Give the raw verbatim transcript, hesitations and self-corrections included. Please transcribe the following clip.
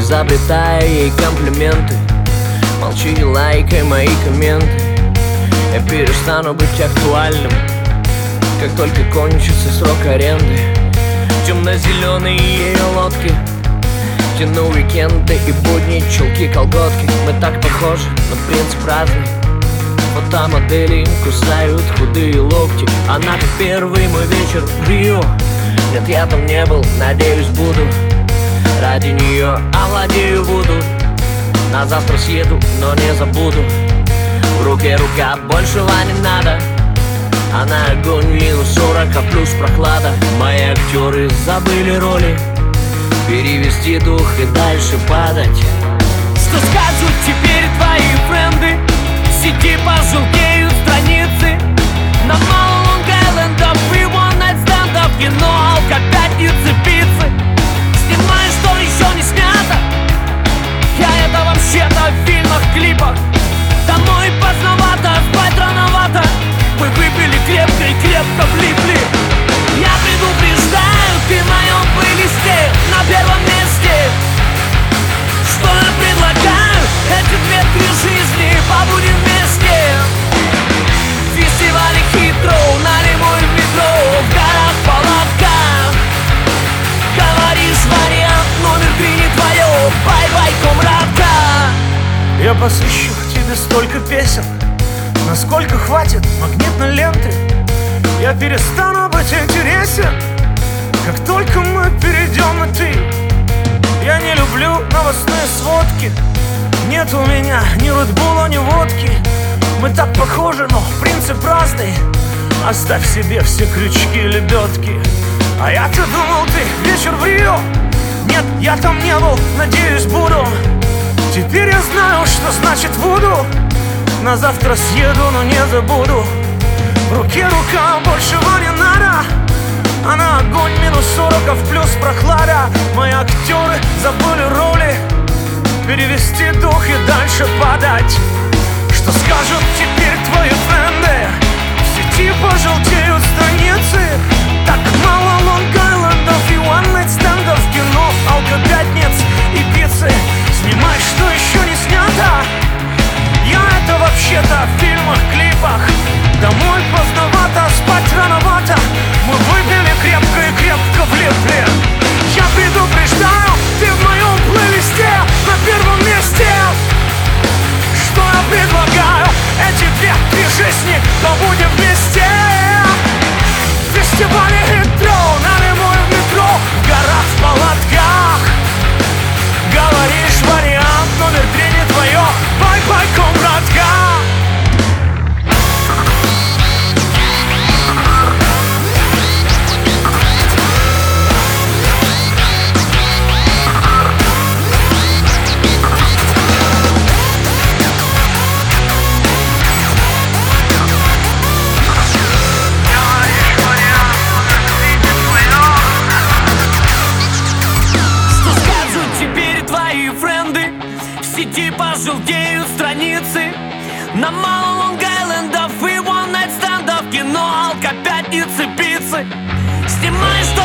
изобретая ей комплименты. Молчи, не лайкай мои комменты. Я перестану быть актуальным, как только кончится срок аренды. Темно-зеленые ее лодки, тяну уикенды и будни, чулки, колготки. Мы так похожи, но принцип разный. Фотомодели кусают худые локти. Она как первый мой вечер в Рио. Нет, я там не был, надеюсь, буду. Ради нее овладею буду. На завтра съеду, но не забуду. В руке рука, большего не надо. Она огонь, минус сорок, а плюс прохлада. Мои актеры забыли роли. Перевести дух и дальше падать. Что скажут теперь твои френды? В сети пожелтеют страницы. На мало лонг-айлендов и one-night-стендов, кино, алка, пятницы, пиццы. Снимай, что еще не снято. Я это вообще-то в фильмах, клипах. Домой поздновато, спать рановато. Мы выпили крепко и крепко влипли. Я предупреждаю, ты в моем плейлисте на первом месте. Что я предлагаю? Эти две-три жизни побудем вместе. Фестивали хитро, налимой в метро, в горах палатка. Говоришь, вариант номер три не твое. Бай-бай, комрадка. Я посвящу тебе столько песен, насколько хватит магнитной ленты. Я перестану быть интересен, как только мы перейдем на «ты». Я не люблю новостные сводки. Нет у меня ни редбула, ни водки. Мы так похожи, но принцип разный. Оставь себе все крючки, лебедки. А я-то думал, ты вечер в Рио. Нет, я там не был, надеюсь, буду. Теперь я знаю, что значит буду. На завтра съеду, но не забуду. В руке рука, большего не надо. Она огонь, минус сорок, а в плюс прохлада. Мои актеры забыли роли. Перевести дух и дальше падать. Что скажут теперь твои френды? В сети пожелтеют страницы. Так мало лонг-айлендов и one-night-стендов, кино, алко, пятниц и пиццы. Снимай, что еще не снято. Я это вообще-то в фильмах, клипах. Домой поздновато, спать рановато. Мы выпили крепко и крепко влипли. Я предупреждаю, ты в моем плейлисте на первом месте. Что я предлагаю? Эти две-три жизни побудем вместе. Фестивали хитро, налимой в метро, в горах, в палатках. Говоришь, вариант номер три не твое. Бай-бай, комрадка. В сети пожелтеют страницы. На мало лонг-айлендов и one-night-стендов, кино, алка, пятницы, пиццы. Снимай, что